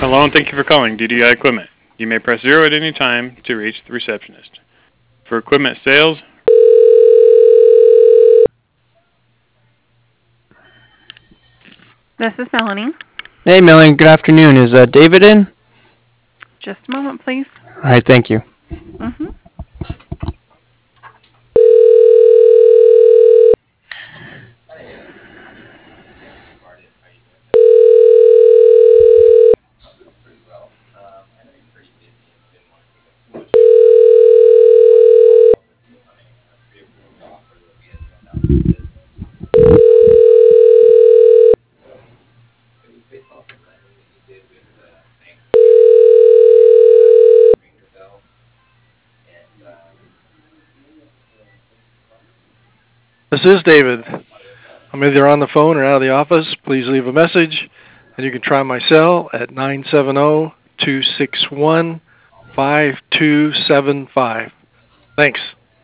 Hello and thank you for calling DDI Equipment. You may press 0 at any time to reach the receptionist. For equipment sales, This is Melanie. Hey, Melanie. Good afternoon. Is David in? Just a moment, please. All right, thank you. Mm-hmm. This is David. I'm either on the phone or out of the office. Please leave a message, and you can try my cell at 970-261-5275. Thanks.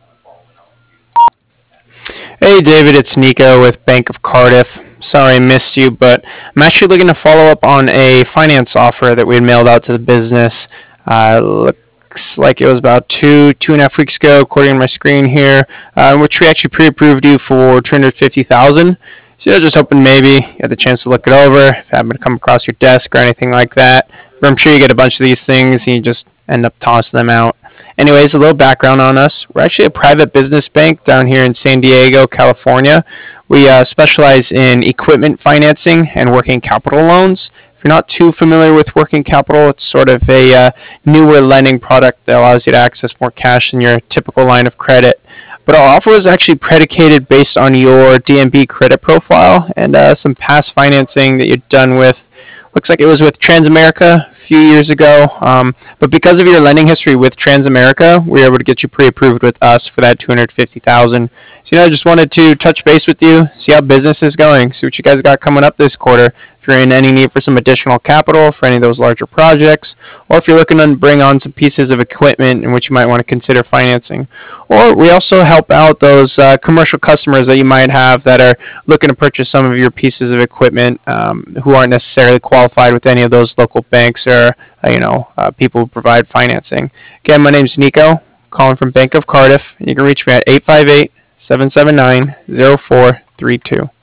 Hey, David. It's Nico with Bank of Cardiff. Sorry I missed you, but I'm actually looking to follow up on a finance offer that we had mailed out to the business. Looks like it was about two and a half weeks ago, according to my screen here, which we actually pre-approved you for $250,000. So I was just hoping maybe you had the chance to look it over, if it happened to come across your desk or anything like that. But I'm sure you get a bunch of these things and you just end up tossing them out. Anyways, a little background on us. We're actually a private business bank down here in San Diego, California. We specialize in equipment financing and working capital loans. If you're not too familiar with working capital, it's sort of a newer lending product that allows you to access more cash than your typical line of credit. But our offer was actually predicated based on your DNB credit profile and some past financing that you've done with, looks like it was with Transamerica a few years ago. But because of your lending history with Transamerica, we were able to get you pre-approved with us for that $250,000. So I just wanted to touch base with you, see how business is going, see what you guys got coming up this quarter. If you're in any need for some additional capital for any of those larger projects, or if you're looking to bring on some pieces of equipment in which you might want to consider financing. Or we also help out those commercial customers that you might have that are looking to purchase some of your pieces of equipment who aren't necessarily qualified with any of those local banks or people who provide financing. Again, my name's Nico, calling from Bank of Cardiff, and you can reach me at 858-779-0432.